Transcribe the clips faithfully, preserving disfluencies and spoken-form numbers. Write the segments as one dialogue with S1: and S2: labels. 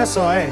S1: só, hein?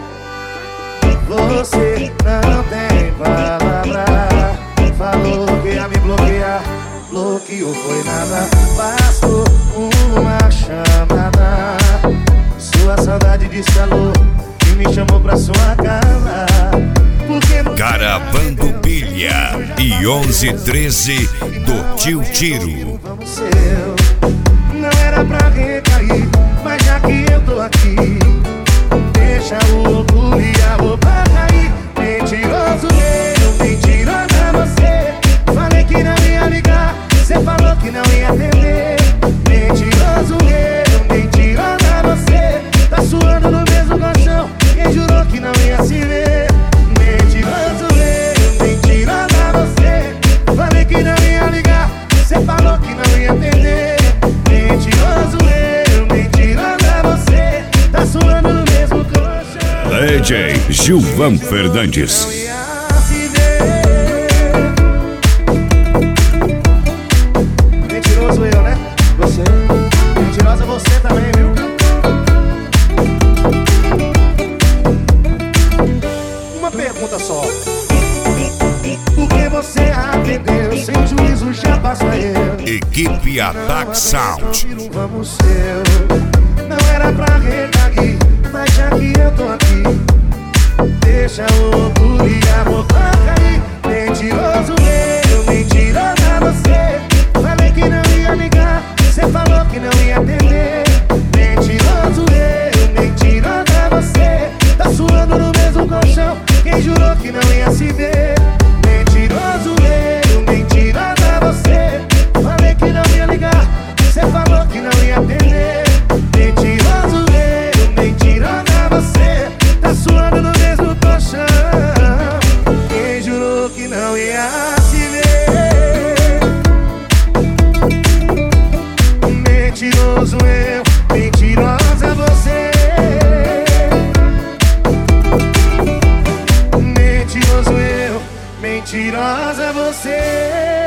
S1: Você não tem palavra. Falou que ia me bloquear, bloqueou, foi nada. Bastou uma chamada. Sua saudade disse alô e me chamou pra sua casa.
S2: Gravando Pilha e onze treze do Tio Tiro.
S1: Não era pra recair, mas já que eu tô aqui, deixa o orgulho e a roupa cair. Mentiroso eu, mentirosa você. Falei que não ia ligar, você falou que não ia atender. Mentiroso eu, mentirosa você. Tá suando no mesmo colchão, quem jurou que não ia se ver. Mentiroso eu, mentirosa você. Falei que não ia ligar, você falou que não ia atender. Mentiroso eu, mentirosa você. Tá suando no mesmo colchão.
S2: D J Gilvan Fernandes.
S1: Mentiroso eu, né? Você. Mentirosa você também, viu? Uma pergunta só. Por que você atendeu? Sem juízo já basta eu.
S2: Equipe Attack Sound.
S1: Vamos seu. Não era pra recair, mas já que eu tô aqui, deixa o orgulho e a boca cair. Mentiroso eu, mentirosa você. Falei que não ia ligar, você falou que não ia atender. Mentiroso eu, mentirosa você. Tá suando no mesmo colchão, quem jurou que não ia se ver. Mentiroso eu, mentirosa você. Falei que não ia ligar, você falou que não ia atender. Mentiroso eu, mentirosa você. Tá suando no mesmo colchão, quem jurou que não ia se ver. Mentiroso eu, mentirosa você. Mentiroso eu, mentirosa você.